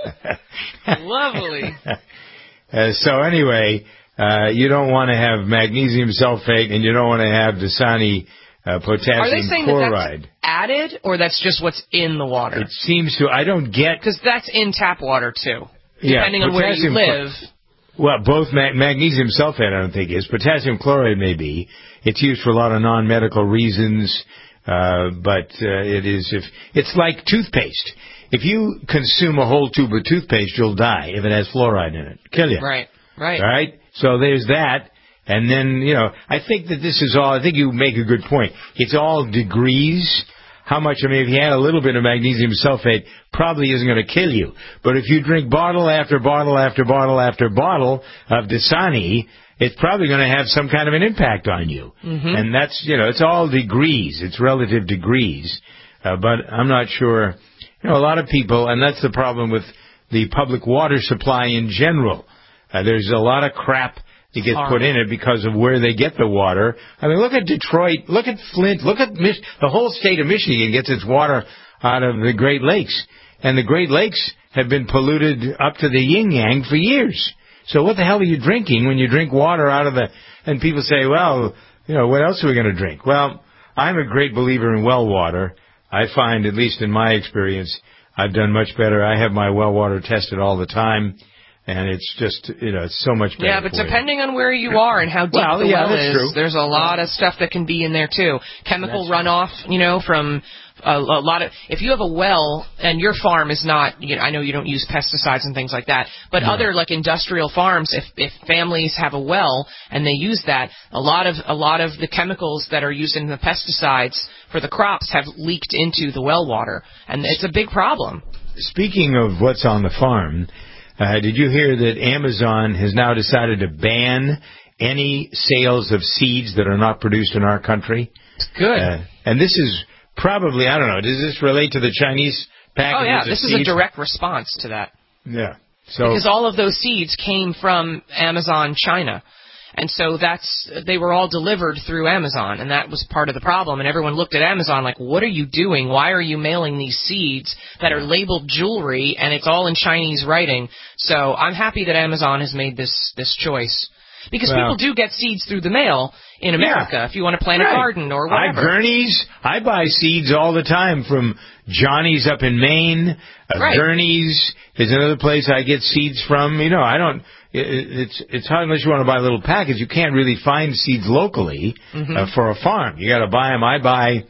Lovely. So anyway, you don't want to have magnesium sulfate and you don't want to have Dasani potassium Are they saying chloride. That that's added or that's just what's in the water? It seems to. I don't get. Because that's in tap water too, depending on where you live. Well, both magnesium sulfate I don't think is. Potassium chloride may be. It's used for a lot of non-medical reasons, but it's like toothpaste. If you consume a whole tube of toothpaste, you'll die if it has fluoride in it. Kill you. Right. All right? So there's that. And then, I think that this is all, I think you make a good point. It's all degrees how much. I mean, if you had a little bit of magnesium sulfate, probably isn't going to kill you. But if you drink bottle after bottle after bottle after bottle of Dasani, it's probably going to have some kind of an impact on you. Mm-hmm. And that's, it's all degrees. It's relative degrees. But I'm not sure. A lot of people, and that's the problem with the public water supply in general. There's a lot of crap that gets put in it because of where they get the water. I mean, look at Detroit, look at Flint, look at the whole state of Michigan gets its water out of the Great Lakes. And the Great Lakes have been polluted up to the yin-yang for years. So what the hell are you drinking when you drink water out of the... And people say, well, what else are we going to drink? Well, I'm a great believer in well water. I find, at least in my experience, I've done much better. I have my well water tested all the time. And it's just, it's so much better. Yeah, but depending on where you are and how deep the well is, true. There's a lot of stuff that can be in there too. Chemical runoff, from a lot of. If you have a well and your farm is not, I know you don't use pesticides and things like that, but other like industrial farms, if families have a well and they use that, a lot of the chemicals that are used in the pesticides for the crops have leaked into the well water, and it's a big problem. Speaking of what's on the farm. Did you hear that Amazon has now decided to ban any sales of seeds that are not produced in our country? It's good. And this is probably, I don't know, does this relate to the Chinese packages Oh, yeah, of this seeds? is a direct response to that. Yeah. So because all of those seeds came from Amazon China. And so they were all delivered through Amazon, and that was part of the problem. And everyone looked at Amazon like, what are you doing? Why are you mailing these seeds that are labeled jewelry, and it's all in Chinese writing? So I'm happy that Amazon has made this choice. Because people do get seeds through the mail in America if you want to plant a garden or whatever. I buy seeds all the time from Johnny's up in Maine. Gurney's is another place I get seeds from. I don't... It's hard unless you want to buy a little package. You can't really find seeds locally for a farm. You got to buy them. I buy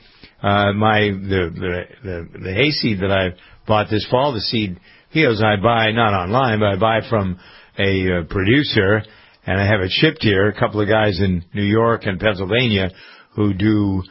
the hay seed that I bought this fall. The seed fields I buy not online, but I buy from a producer, and I have it shipped here. A couple of guys in New York and Pennsylvania who do.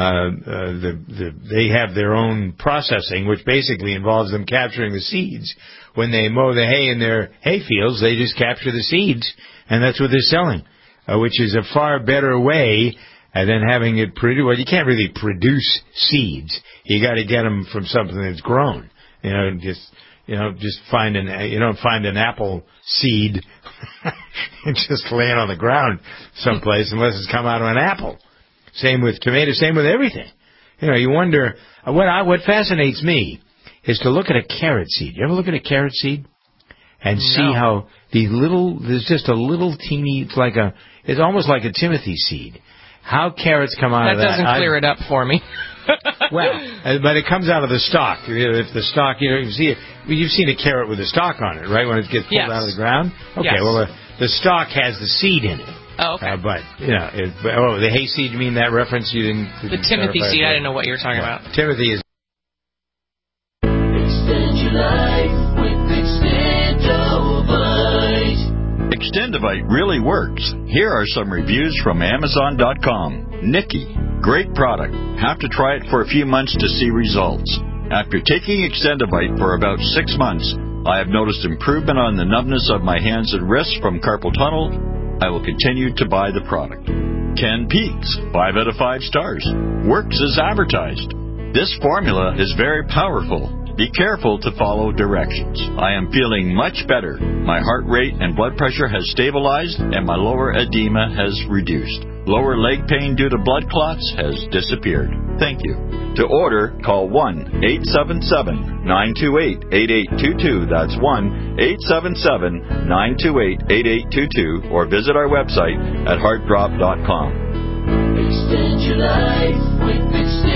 They have their own processing, which basically involves them capturing the seeds. When they mow the hay in their hay fields, they just capture the seeds, and that's what they're selling, which is a far better way than having it produced. Well, you can't really produce seeds. You got to get them from something that's grown. Just find you don't find an apple seed and just laying on the ground someplace unless it's come out of an apple. Same with tomatoes, same with everything. You wonder, what fascinates me is to look at a carrot seed. You ever look at a carrot seed? And see how there's just a little teeny, it's almost like a Timothy seed. How carrots come out of that. That doesn't clear it up for me. But it comes out of the stalk. If the stalk, you've seen a carrot with a stalk on it, right? When it gets pulled out of the ground? Okay, well, the stalk has the seed in it. Oh, okay. The hay seed, you mean that reference? You didn't. The Timothy seed, I didn't know what you were talking about. Timothy is. Extend your life with Extendovite. Extendovite really works. Here are some reviews from Amazon.com. Nikki, great product. Have to try it for a few months to see results. After taking Extendovite for about 6 months, I have noticed improvement on the numbness of my hands and wrists from carpal tunnel. I will continue to buy the product. Ken Peaks, 5 out of 5 stars. Works as advertised. This formula is very powerful. Be careful to follow directions. I am feeling much better. My heart rate and blood pressure has stabilized, and my lower edema has reduced. Lower leg pain due to blood clots has disappeared. Thank you. To order, call 1-877-928-8822. That's 1-877-928-8822. Or visit our website at heartdrop.com. Extend your life with Extend.